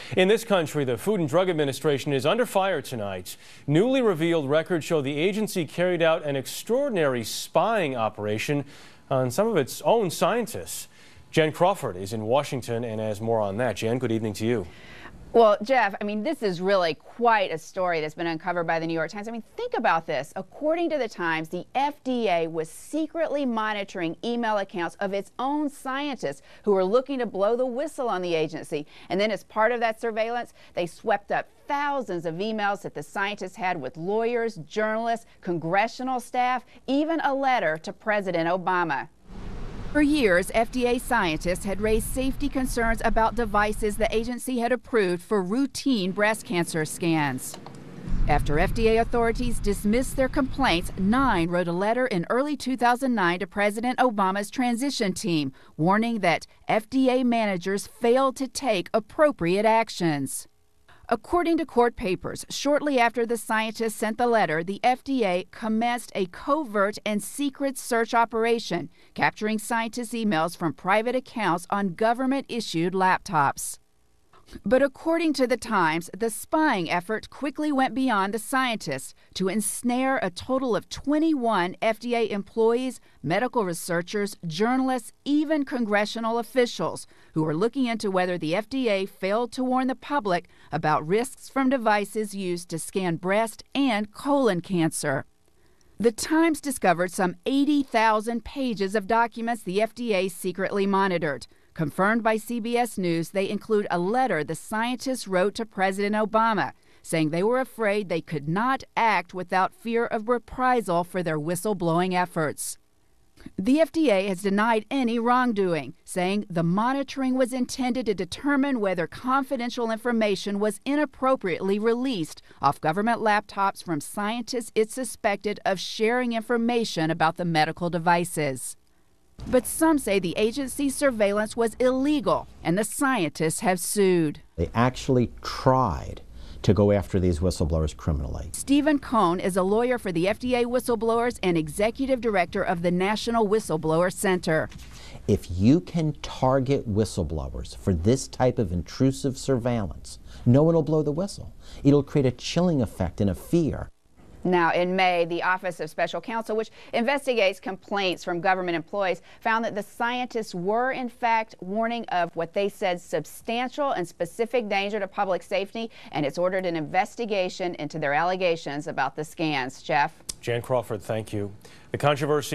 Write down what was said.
In this country, the Food and Drug Administration is under fire tonight. Newly revealed records show the agency carried out an extraordinary spying operation on some of its own scientists. Jen Crawford is in Washington and has more on that. Jen, good evening to you. Well, Jeff, this is really quite a story that's been uncovered by the New York Times. Think about this. According to the Times, the FDA was secretly monitoring email accounts of its own scientists who were looking to blow the whistle on the agency. And then as part of that surveillance, they swept up thousands of emails that the scientists had with lawyers, journalists, congressional staff, even a letter to President Obama. For years, FDA scientists had raised safety concerns about devices the agency had approved for routine breast cancer scans. After FDA authorities dismissed their complaints, Nine wrote a letter in early 2009 to President Obama's transition team, warning that FDA managers failed to take appropriate actions. According to court papers, shortly after the scientists sent the letter, the FDA commenced a covert and secret search operation, capturing scientists' emails from private accounts on government-issued laptops. But according to the Times, the spying effort quickly went beyond the scientists to ensnare a total of 21 FDA employees, medical researchers, journalists, even congressional officials who were looking into whether the FDA failed to warn the public about risks from devices used to scan breast and colon cancer. The Times discovered some 80,000 pages of documents the FDA secretly monitored. Confirmed by CBS News, they include a letter the scientists wrote to President Obama, saying they were afraid they could not act without fear of reprisal for their whistleblowing efforts. The FDA has denied any wrongdoing, saying the monitoring was intended to determine whether confidential information was inappropriately released off government laptops from scientists it suspected of sharing information about the medical devices. But some say the agency's surveillance was illegal, and the scientists have sued. They actually tried to go after these whistleblowers criminally. Stephen Cohn is a lawyer for the FDA whistleblowers and executive director of the National Whistleblower Center. If you can target whistleblowers for this type of intrusive surveillance, no one will blow the whistle. It'll create a chilling effect and a fear. Now, in May, the Office of Special Counsel, which investigates complaints from government employees, found that the scientists were, in fact, warning of what they said substantial and specific danger to public safety, and it's ordered an investigation into their allegations about the scans. Jeff? Jan Crawford, thank you. The controversy